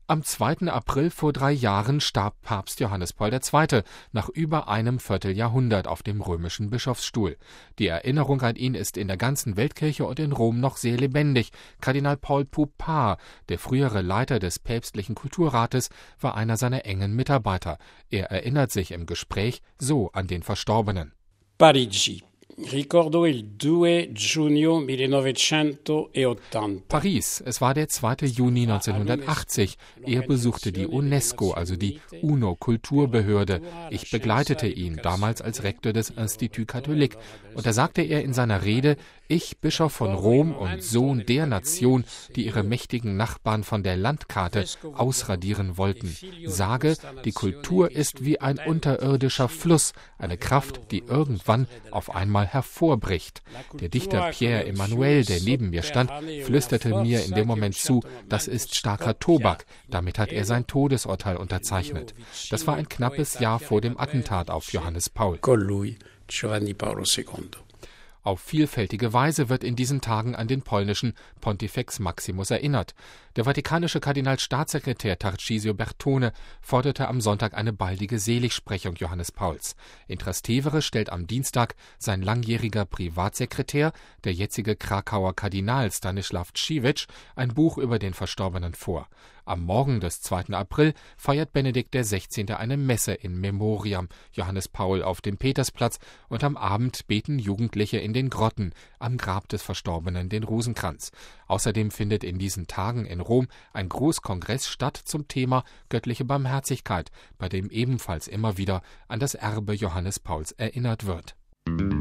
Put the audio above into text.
Am 2. April vor 3 Jahren starb Papst Johannes Paul II. Nach über einem Vierteljahrhundert auf dem römischen Bischofsstuhl. Die Erinnerung an ihn ist in der ganzen Weltkirche und in Rom noch sehr lebendig. Kardinal Paul Poupart, der frühere Leiter des päpstlichen Kulturrates, war einer seiner engen Mitarbeiter. Er erinnert sich im Gespräch so an den Verstorbenen. Parigi. Ricordo il 2 giugno 1980. Paris, es war der 2. Juni 1980. Er besuchte die UNESCO, also die UNO-Kulturbehörde. Ich begleitete ihn, damals als Rektor des Institut Catholique. Und da sagte er in seiner Rede: Ich, Bischof von Rom und Sohn der Nation, die ihre mächtigen Nachbarn von der Landkarte ausradieren wollten, sage, die Kultur ist wie ein unterirdischer Fluss, eine Kraft, die irgendwann auf einmal hervorbricht. Der Dichter Pierre Emmanuel, der neben mir stand, flüsterte mir in dem Moment zu, das ist starker Tobak. Damit hat er sein Todesurteil unterzeichnet. Das war ein knappes Jahr vor dem Attentat auf Johannes Paul. Auf vielfältige Weise wird in diesen Tagen an den polnischen Pontifex Maximus erinnert. Der vatikanische Kardinalstaatssekretär Tarcisio Bertone forderte am Sonntag eine baldige Seligsprechung Johannes Pauls. In Trastevere stellt am Dienstag sein langjähriger Privatsekretär, der jetzige Krakauer Kardinal Stanislav Cziwicz, ein Buch über den Verstorbenen vor. Am Morgen des 2. April feiert Benedikt XVI. Eine Messe in Memoriam Johannes Paul auf dem Petersplatz und am Abend beten Jugendliche in den Grotten am Grab des Verstorbenen den Rosenkranz. Außerdem findet in diesen Tagen in Rom ein Großkongress statt zum Thema göttliche Barmherzigkeit, bei dem ebenfalls immer wieder an das Erbe Johannes Pauls erinnert wird.